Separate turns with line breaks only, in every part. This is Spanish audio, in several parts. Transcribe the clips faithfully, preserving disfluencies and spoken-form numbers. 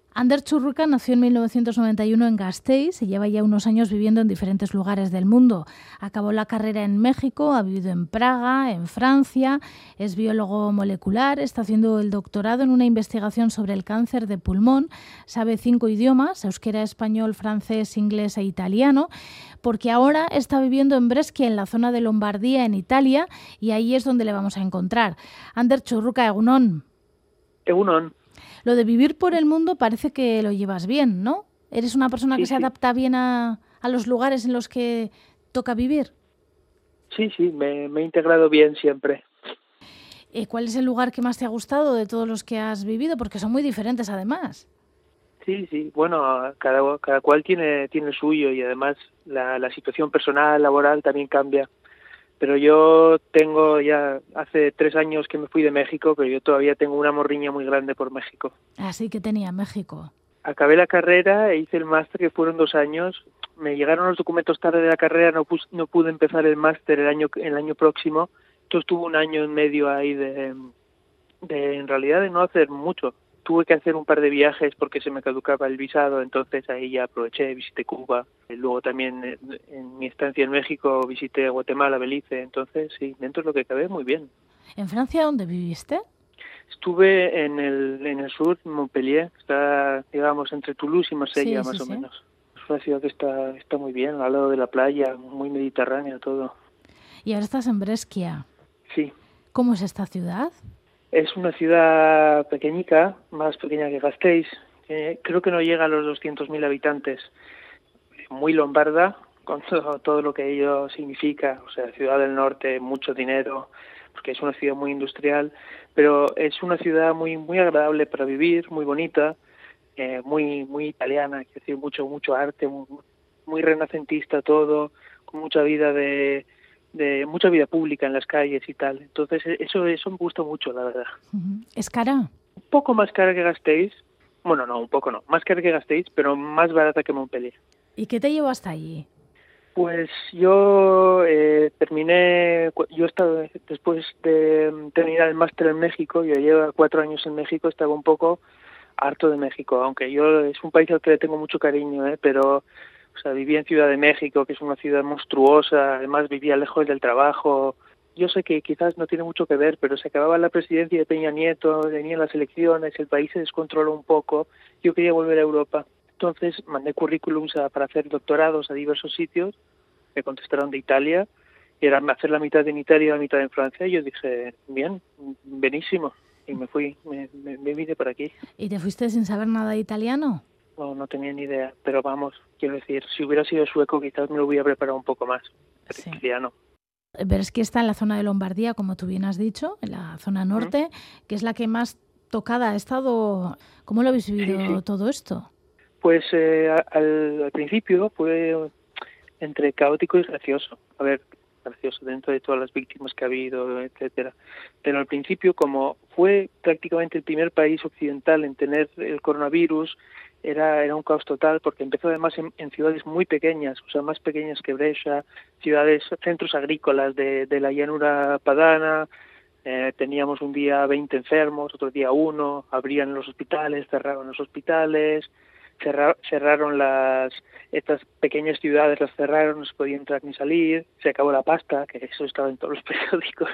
Ander Churruca nació en mil novecientos noventa y uno en Gasteiz y lleva ya unos años viviendo en diferentes lugares del mundo. Acabó la carrera en México, ha vivido en Praga, en Francia, es biólogo molecular, está haciendo el doctorado en una investigación sobre el cáncer de pulmón, sabe cinco idiomas, euskera, español, francés, inglés e italiano, porque ahora está viviendo en Brescia, en la zona de Lombardía, en Italia, y ahí es donde le vamos a encontrar. Ander Churruca, egunon.
Egunon.
Lo de vivir por el mundo parece que lo llevas bien, ¿no? ¿Eres una persona
Sí,
que se
sí.
adapta bien a, a los lugares en los que toca vivir?
Sí, sí, me, me he integrado bien siempre.
Eh, ¿Cuál es el lugar que más te ha gustado de todos los que has vivido? Porque son muy diferentes además.
Sí, sí, bueno, cada, cada cual tiene, tiene el suyo y además la, la situación personal, laboral también cambia. Pero yo tengo ya, hace tres años que me fui de México, pero yo todavía tengo una morriña muy grande por México.
Así que tenía México.
Acabé la carrera e hice el máster, que fueron dos años. Me llegaron los documentos tarde de la carrera, no, pus, no pude empezar el máster el año, el año próximo. Entonces tuve un año en medio ahí de, de, en realidad, de no hacer mucho. Tuve que hacer un par de viajes porque se me caducaba el visado, entonces ahí ya aproveché, visité Cuba. Luego también en mi estancia en México visité Guatemala, Belice, entonces sí, dentro de lo que cabé, muy bien.
¿En Francia dónde viviste?
Estuve en el, en el sur, en Montpellier, está, digamos, entre Toulouse y Marsella,
Sí,
más
sí,
o
sí.
menos. Es una ciudad que está, está muy bien, al lado de la playa, muy mediterránea todo.
Y ahora estás en Brescia.
Sí.
¿Cómo es esta ciudad?
Es una ciudad pequeñica, más pequeña que Gasteiz. Eh, creo que no llega a los doscientos mil habitantes. Muy lombarda, con todo, todo lo que ello significa. O sea, ciudad del norte, mucho dinero, porque es una ciudad muy industrial, pero es una ciudad muy muy agradable para vivir, muy bonita, eh, muy muy italiana, es decir, mucho mucho arte, muy, muy renacentista todo, con mucha vida de de mucha vida pública en las calles y tal. Entonces eso eso me gusta mucho, la verdad.
¿Es cara?
Un poco más cara que Gasteiz. Bueno, no, un poco no. Más cara que Gasteiz, pero más barata que Montpellier.
¿Y qué te llevó hasta allí?
Pues yo eh, terminé, yo estaba, después de terminar el máster en México, yo llevo cuatro años en México, estaba un poco harto de México, aunque yo es un país al que le tengo mucho cariño, ¿eh? Pero o sea, vivía en Ciudad de México, que es una ciudad monstruosa, además vivía lejos del trabajo. Yo sé que quizás no tiene mucho que ver, pero se acababa la presidencia de Peña Nieto, venían las elecciones, el país se descontroló un poco, yo quería volver a Europa. Entonces mandé currículums a, para hacer doctorados a diversos sitios, me contestaron de Italia, y era hacer la mitad en Italia y la mitad en Francia, y yo dije, bien, benísimo, y me fui, me, me, me vine por aquí.
¿Y te fuiste sin saber nada de italiano?
No, no tenía ni idea, pero vamos, quiero decir, si hubiera sido sueco quizás me lo hubiera preparado un poco más, pero
Sí.
italiano.
Brescia está en la zona de Lombardía, como tú bien has dicho, en la zona norte, ¿Mm? que es la que más tocada ha estado. ¿Cómo lo habéis vivido sí, sí. todo esto?
Pues eh, al, al principio fue entre caótico y gracioso. A ver, gracioso dentro de todas las víctimas que ha habido, etcétera. Pero al principio, como fue prácticamente el primer país occidental en tener el coronavirus, era era un caos total, porque empezó además en, en ciudades muy pequeñas, o sea, más pequeñas que Brescia, ciudades, centros agrícolas de, de la llanura padana. Eh, teníamos un día veinte enfermos, otro día uno, abrían los hospitales, cerraron los hospitales, cerrar, cerraron las estas pequeñas ciudades, las cerraron, no se podía entrar ni salir, se acabó la pasta, que eso estaba en todos los periódicos.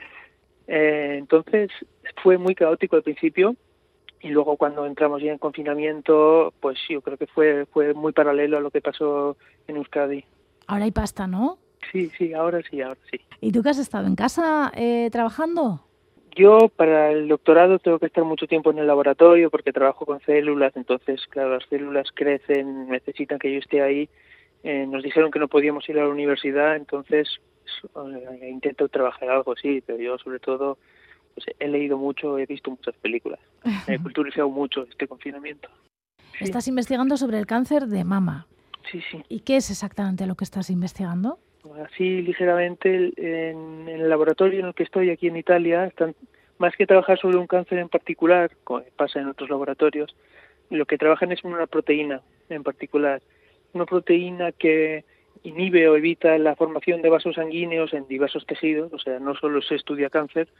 eh, entonces fue muy caótico al principio, y luego cuando entramos ya en confinamiento, pues yo creo que fue fue muy paralelo a lo que pasó en Euskadi.
Ahora hay pasta, ¿no?
Sí, sí, ahora sí, ahora sí.
¿Y tú que has estado en casa eh, trabajando?
Yo para el doctorado tengo que estar mucho tiempo en el laboratorio porque trabajo con células, entonces claro, las células crecen, necesitan que yo esté ahí. Eh, nos dijeron que no podíamos ir a la universidad, entonces eh, intento trabajar algo, sí, pero yo sobre todo pues, he leído mucho, he visto muchas películas, me he culturizado mucho este confinamiento.
Sí. Estás investigando sobre el cáncer de mama.
Sí, sí.
¿Y qué es exactamente lo que estás investigando?
Así ligeramente, en, en el laboratorio en el que estoy aquí en Italia, están, más que trabajar sobre un cáncer en particular, como pasa en otros laboratorios, lo que trabajan es una proteína en particular, una proteína que inhibe o evita la formación de vasos sanguíneos en diversos tejidos, o sea, no solo se estudia cáncer,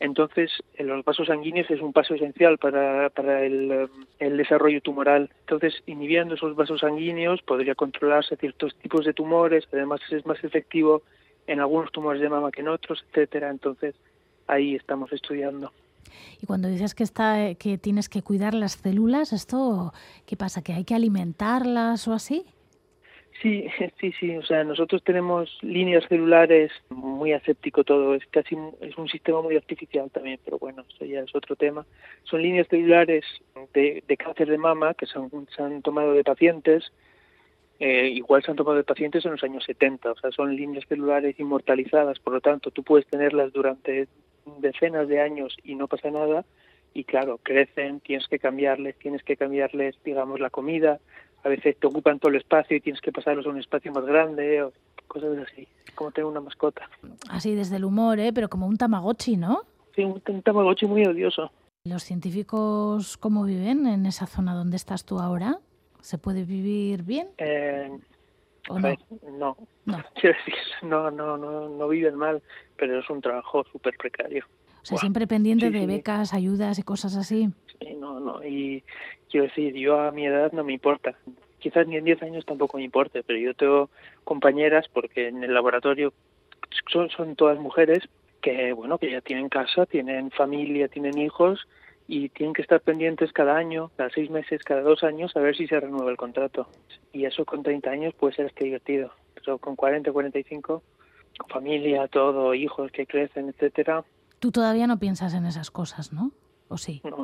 Entonces, en los vasos sanguíneos es un paso esencial para, para el, el desarrollo tumoral. Entonces, inhibiendo esos vasos sanguíneos podría controlarse ciertos tipos de tumores, además es más efectivo en algunos tumores de mama que en otros, etcétera. Entonces, ahí estamos estudiando.
Y cuando dices que está, que tienes que cuidar las células, ¿esto qué pasa? ¿Que hay que alimentarlas o así?
Sí, sí, sí. O sea, nosotros tenemos líneas celulares, muy aséptico todo, es casi es un sistema muy artificial también, pero bueno, eso ya es otro tema. Son líneas celulares de, de cáncer de mama que son, se han tomado de pacientes, eh, igual se han tomado de pacientes en los años setenta, o sea, son líneas celulares inmortalizadas, por lo tanto, tú puedes tenerlas durante decenas de años y no pasa nada, y claro, crecen, tienes que cambiarles, tienes que cambiarles, digamos, la comida. A veces te ocupan todo el espacio y tienes que pasarlos a un espacio más grande o cosas así, como tener una mascota.
Así desde el humor, ¿eh? Pero como un Tamagotchi, ¿no?
Sí, un, un Tamagotchi muy odioso.
¿Los científicos cómo viven en esa zona donde estás tú ahora? ¿Se puede vivir bien?
Eh,
¿O
a
no?
ver, no.
No.
Quiero decir, no, no, no, no viven mal, pero es un trabajo súper precario.
O sea,
Buah.
siempre pendiente
Sí,
de
sí.
becas, ayudas y cosas así.
Sí, no, no. Y quiero decir, yo a mi edad no me importa. Quizás ni en diez años tampoco me importe, pero yo tengo compañeras, porque en el laboratorio son, son todas mujeres que, bueno, que ya tienen casa, tienen familia, tienen hijos y tienen que estar pendientes cada año, cada seis meses, cada dos años, a ver si se renueva el contrato. Y eso con treinta años puede ser hasta divertido, pero con cuarenta, cuarenta y cinco, con familia, todo, hijos que crecen, etcétera.
Tú todavía no piensas en esas cosas, ¿no? ¿O sí?
No, no,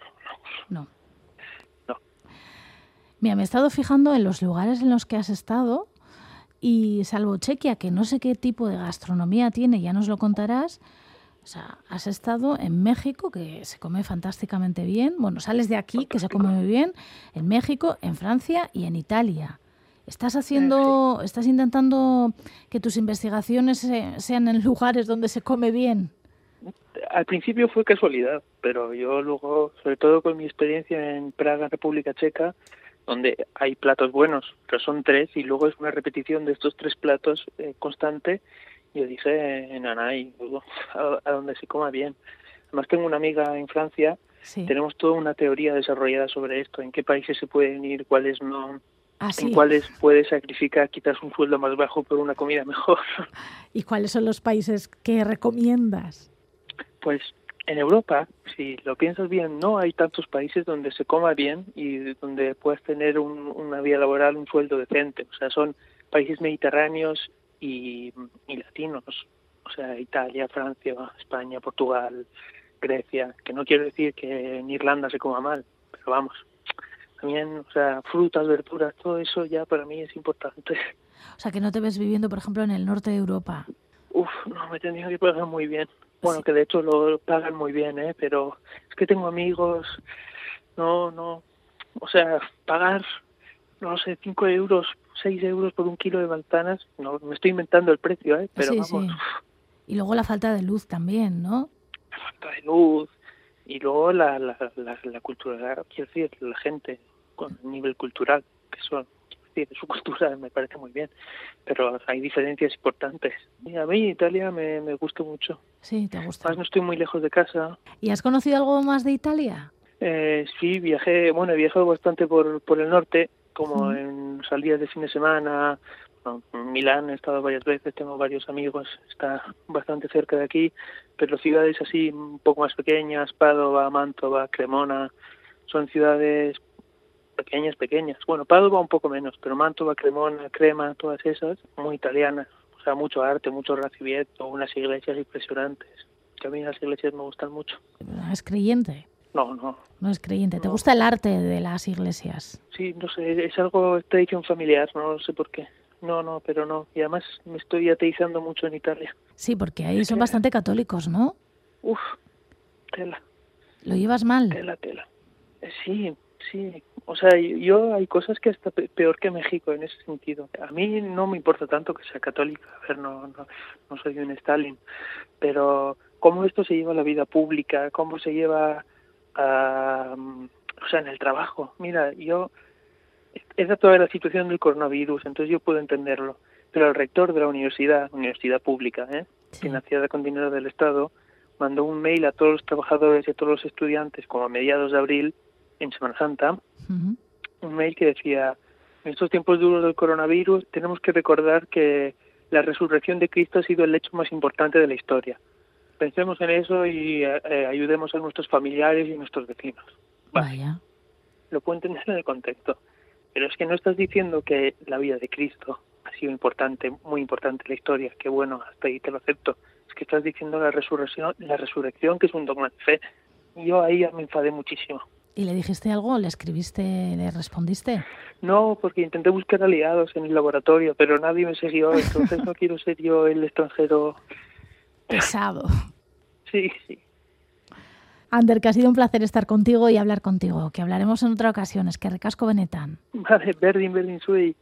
No.
no.
Mira, me he estado fijando en los lugares en los que has estado y salvo Chequia, que no sé qué tipo de gastronomía tiene, ya nos lo contarás. O sea, has estado en México, que se come fantásticamente bien. Bueno, sales de aquí, que se come muy bien. En México, en Francia y en Italia. ¿Estás haciendo, estás intentando que tus investigaciones sean en lugares donde se come bien?
Al principio fue casualidad, pero yo luego, sobre todo con mi experiencia en Praga, República Checa, donde hay platos buenos, pero son tres, y luego es una repetición de estos tres platos eh, constante, yo dije, en Anay, a, a donde se coma bien. Además tengo una amiga en Francia,
Sí.
Tenemos toda una teoría desarrollada sobre esto, en qué países se pueden ir, cuáles no,
Ah, sí.
en cuáles puedes sacrificar, quitas un sueldo más bajo por una comida mejor.
¿Y cuáles son los países que recomiendas?
Pues en Europa, si lo piensas bien, no hay tantos países donde se coma bien y donde puedas tener un, una vida laboral, un sueldo decente. O sea, son países mediterráneos y, y latinos. O sea, Italia, Francia, España, Portugal, Grecia. Que no quiero decir que en Irlanda se coma mal, pero vamos. También, o sea, frutas, verduras, todo eso ya para mí es importante.
O sea, que no te ves viviendo, por ejemplo, en el norte de Europa.
Uf, no, me tendría que pagar muy bien. Bueno,
Sí.
que de hecho lo pagan muy bien, ¿eh? Pero es que tengo amigos, no, no, o sea, pagar, no sé, cinco euros, seis euros por un kilo de manzanas, no, me estoy inventando el precio, ¿eh? Pero
Sí,
vamos,
sí. Y luego la falta de luz también, ¿no?
la falta de luz y luego la, la, la, la cultura, quiero decir, la gente con nivel cultural, que son, quiero decir, su cultura me parece muy bien, pero hay diferencias importantes. Y a mí Italia me, me gusta mucho.
Sí, te gusta.
Más no estoy muy lejos de casa.
¿Y has conocido algo más de Italia?
Eh, sí, viajé, bueno, he viajado bastante por, por el norte, como
Mm.
en salidas de fin de semana. Bueno, en Milán he estado varias veces, tengo varios amigos, está bastante cerca de aquí, pero ciudades así un poco más pequeñas, Padova, Mantova, Cremona, son ciudades pequeñas, pequeñas. Bueno, Padova un poco menos, pero Mantova, Cremona, Crema, todas esas, muy italianas. O sea, mucho arte, mucho Racivietto, unas iglesias impresionantes. Que a mí las iglesias me gustan mucho.
¿Es creyente?
No, no.
No es creyente. ¿Te
No.
gusta el arte de las iglesias?
Sí, no sé, es algo, tradición familiar, no sé por qué. No, no, pero no. Y además me estoy ateizando mucho en Italia.
Sí, porque ahí
Es
son
que-
bastante católicos, ¿no?
Uf, tela,
¿Lo llevas mal?
tela, tela. Eh, Sí, sí. O sea, yo hay cosas que hasta pe- peor que México en ese sentido. A mí no me importa tanto que sea católica. A ver, no, no, no soy un Stalin. Pero cómo esto se lleva a la vida pública, cómo se lleva a... O sea, en el trabajo. Mira, yo... Esa toda la situación del coronavirus, entonces yo puedo entenderlo. Pero el rector de la universidad, universidad pública, ¿eh?
Sí.
financiada con dinero del Estado, mandó un mail a todos los trabajadores y a todos los estudiantes, como a mediados de abril, en Semana Santa, uh-huh. un mail que decía: en estos tiempos duros del coronavirus tenemos que recordar que la resurrección de Cristo ha sido el hecho más importante de la historia. Pensemos en eso y eh, ayudemos a nuestros familiares y a nuestros vecinos. Vale.
Vaya.
Lo puedo entender en el contexto, pero es que no estás diciendo que la vida de Cristo ha sido importante, muy importante en la historia, que bueno, hasta ahí te lo acepto. Es que estás diciendo la resurrección, la resurrección que es un dogma de fe. Y yo ahí ya me enfadé muchísimo.
¿Y le dijiste algo? ¿Le escribiste? ¿Le respondiste?
No, porque intenté buscar aliados en el laboratorio, pero nadie me siguió, entonces no quiero ser yo el extranjero
pesado.
Sí, sí.
Ander, que ha sido un placer estar contigo y hablar contigo, que hablaremos en otra ocasión. Es que recasco benetan.
Vale, berdin, berdin zuei.